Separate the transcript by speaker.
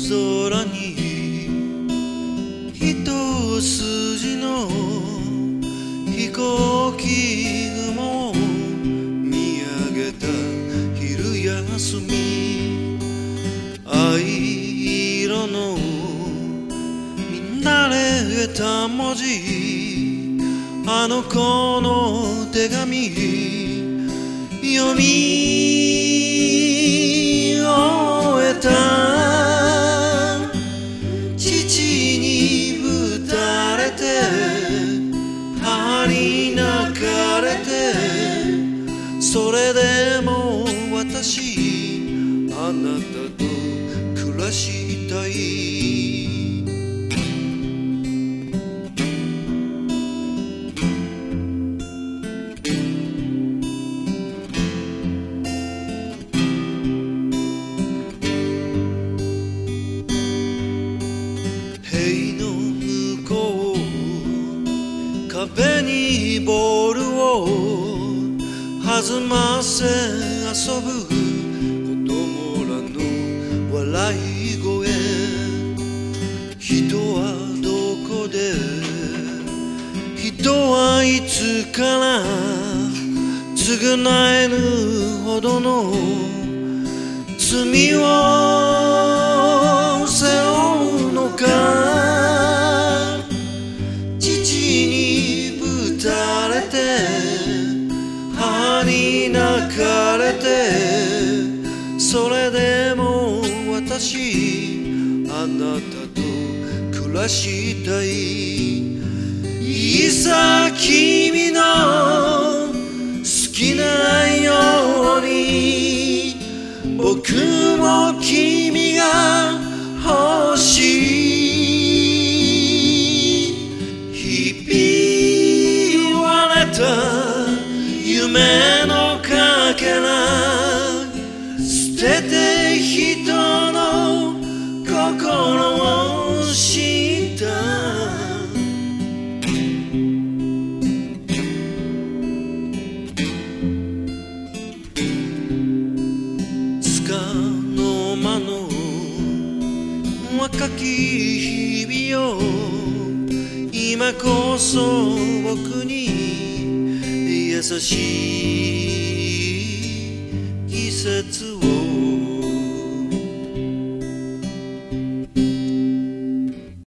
Speaker 1: 空に一筋の飛行機雲を見上げた昼休み、藍色の見慣れた文字、あの子の手紙読み終えた。父にぶたれて母に泣かれて、それでも私あなたと暮らしたい。塀の向こう壁にボールを弾ませ遊ぶ子供らの笑い声、人はどこで人はいつから償えぬほどの罪を背負うのか。父にぶたれて母に泣かれて、それでも私あなたと暮らしたい。いざ君の好きなように僕も君が欲しい。ひび割れた夢のかけら捨てて人の心を知った。の間の若き日々を今こそ僕に優しい季節を